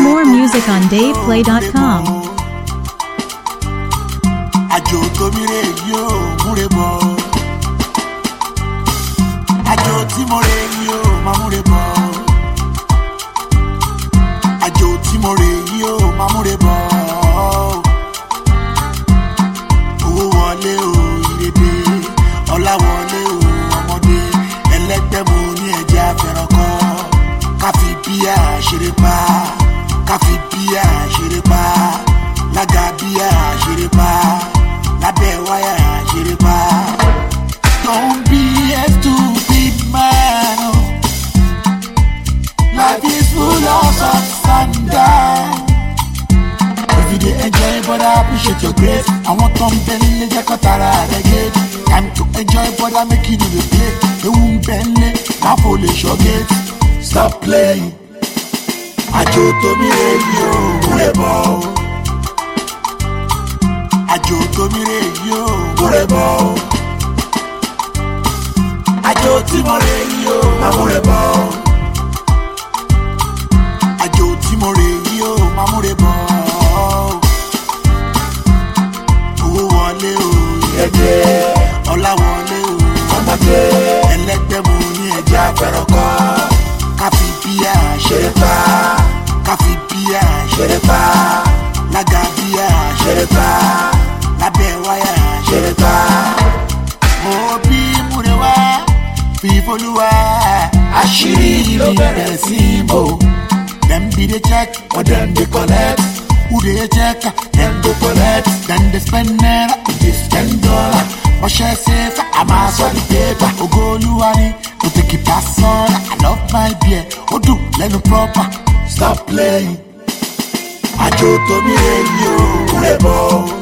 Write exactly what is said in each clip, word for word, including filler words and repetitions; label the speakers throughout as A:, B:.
A: More music on dave play dot com.
B: Àjò tó mi rè yóò múre bọ̀. Àjò tí mo rè yóò máa múre bọ̀. Àjò tí mo rè yóò máa múre bọ̀. Owó wọlé o ìrèdè, ọlá wọlé o ọmọdé, ẹlẹ́gbẹ́ mo ní ẹ̀jẹ̀ afẹ́ràn kan. Ká fi bíà ṣeré pa, ká fi bíà ṣeré pa, lága bíà ṣeré pa, lábẹ́ wáyà ṣeré pa. Don't be a stupid man, oh. Life is full of ups and downs. If you dey enjoy, brother, appreciate your grace. I want to belly, just cut out the gate. Time to enjoy, brother, make you do the play. The womb belly, now foolish your gate. Stop playing. Àjò tó mi rè yóò múre bọ̀. Àjò tó mi rè yóò múre bọ̀. Àjò tí mo rè yóò máa múre bọ̀. Àjò tí mo rè yóò máa múre bọ̀. Owó wọlé o ìrẹ́jẹ́, ọlá wọlé o ọmọdé, ẹlẹ́gbẹ́ mo ní ẹ̀jẹ̀ afẹ́ràn kan. Ká fi bíà ṣeré pa, ká fi bíà ṣeré pa, lága bíà ṣeré pa, lábẹ́ wáyà ṣeré pa. Mo bí múre wá fífolúwa, àṣírí ló bẹ̀rẹ̀ sí bò. Dem be dey check or dem dey collect. Who dey check? Dem go collect. Dem dey spend naira, dey spend dollar. Ọṣẹ ṣẹfẹ, a máa sọ di paper. Ogoluwa ni mo take it pass on. I love my beer, ó dùn lẹ́nu proper. Stop playing. Àjò tó mi rè yóò múre bọ̀.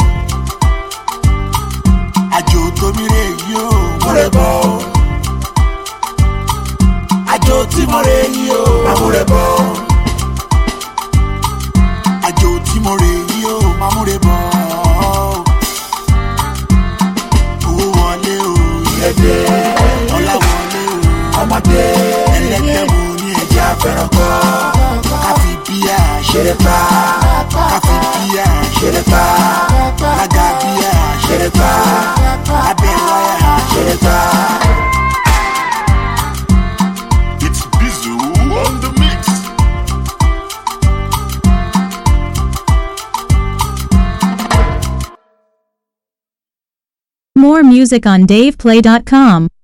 B: Àjò tó mi rè yóò múre bọ̀. Àjò tí mo rè yóò máa múre bọ̀. Àjò tí mo rè yóò máa múre bọ̀. Owó wọlé o ìrẹ́jẹ́, ọlá wọlé o ọmọdé, ẹlẹ́gbẹ́ mo ní ẹ̀jẹ̀ afẹ́ràn kan. Ká fi bíà ṣeré pa, ká fi bíà ṣeré pa, lága bíà ṣeré pa, lábẹ́ wáyà ṣeré pa.
C: It's Bizu on the mix.
A: More music on dave play dot com.